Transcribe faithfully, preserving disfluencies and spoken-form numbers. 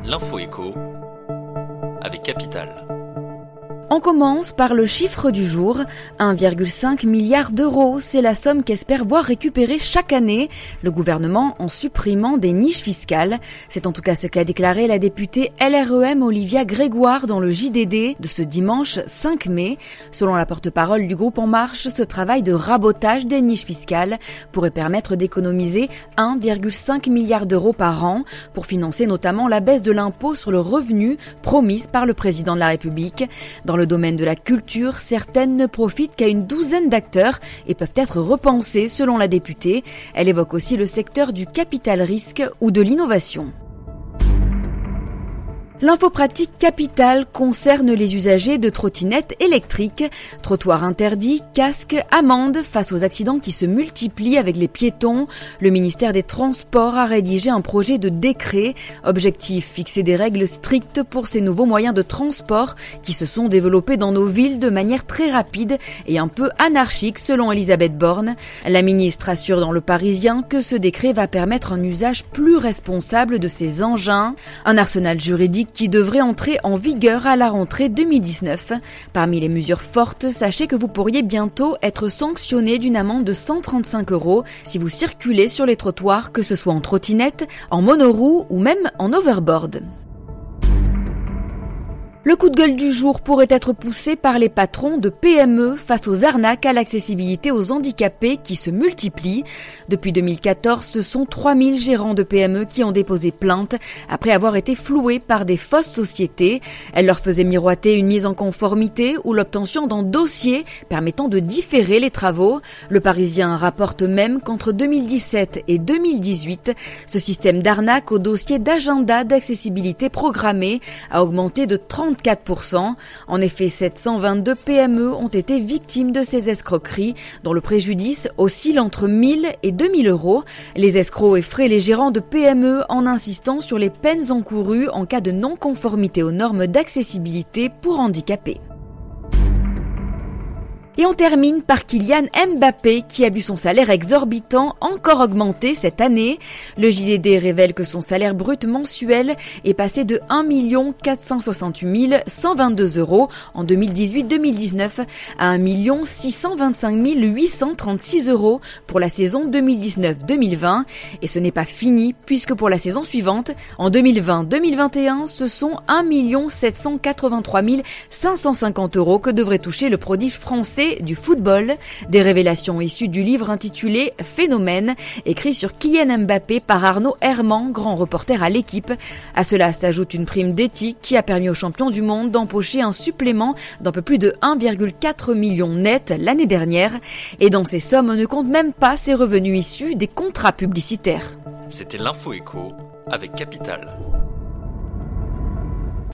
L'info écho avec Capital. On commence par le chiffre du jour. un virgule cinq milliard d'euros, c'est la somme qu'espère voir récupérer chaque année le gouvernement en supprimant des niches fiscales. C'est en tout cas ce qu'a déclaré la députée L R E M Olivia Grégoire dans le J D D de ce dimanche cinq mai. Selon la porte-parole du groupe En Marche, ce travail de rabotage des niches fiscales pourrait permettre d'économiser un virgule cinq milliard d'euros par an pour financer notamment la baisse de l'impôt sur le revenu promise par le président de la République. Dans le domaine de la culture, certaines ne profitent qu'à une douzaine d'acteurs et peuvent être repensées selon la députée. Elle évoque aussi le secteur du capital risque ou de l'innovation. L'info pratique Capital concerne les usagers de trottinettes électriques. Trottoirs interdits, casques, amendes face aux accidents qui se multiplient avec les piétons. Le ministère des Transports a rédigé un projet de décret. Objectif, fixer des règles strictes pour ces nouveaux moyens de transport qui se sont développés dans nos villes de manière très rapide et un peu anarchique selon Elisabeth Borne. La ministre assure dans Le Parisien que ce décret va permettre un usage plus responsable de ces engins. Un arsenal juridique qui devrait entrer en vigueur à la rentrée deux mille dix-neuf. Parmi les mesures fortes, sachez que vous pourriez bientôt être sanctionné d'une amende de cent trente-cinq euros si vous circulez sur les trottoirs, que ce soit en trottinette, en monoroue ou même en overboard. Le coup de gueule du jour pourrait être poussé par les patrons de P M E face aux arnaques à l'accessibilité aux handicapés qui se multiplient. Depuis deux mille quatorze, ce sont trois mille gérants de P M E qui ont déposé plainte après avoir été floués par des fausses sociétés. Elles leur faisaient miroiter une mise en conformité ou l'obtention d'un dossier permettant de différer les travaux. Le Parisien rapporte même qu'entre deux mille dix-sept et deux mille dix-huit, ce système d'arnaque au dossier d'agenda d'accessibilité programmée a augmenté de trente-quatre pour cent. En effet, sept cent vingt-deux P M E ont été victimes de ces escroqueries, dont le préjudice oscille entre mille et deux mille euros. Les escrocs effraient les gérants de P M E en insistant sur les peines encourues en cas de non-conformité aux normes d'accessibilité pour handicapés. Et on termine par Kylian Mbappé qui a vu son salaire exorbitant encore augmenter cette année. Le J D D révèle que son salaire brut mensuel est passé de un million quatre cent soixante-huit mille cent vingt-deux euros en deux mille dix-huit deux mille dix-neuf à un million six cent vingt-cinq mille huit cent trente-six euros pour la saison deux mille dix-neuf deux mille vingt. Et ce n'est pas fini puisque pour la saison suivante, en deux mille vingt deux mille vingt et un, ce sont un million sept cent quatre-vingt-trois mille cinq cent cinquante euros que devrait toucher le prodige français du football. Des révélations issues du livre intitulé Phénomène, écrit sur Kylian Mbappé par Arnaud Herman, grand reporter à l'Équipe. À cela s'ajoute une prime d'éthique qui a permis aux champions du monde d'empocher un supplément d'un peu plus de un virgule quatre million net l'année dernière. Et dans ces sommes, on ne compte même pas ses revenus issus des contrats publicitaires. C'était l'Info Écho avec Capital.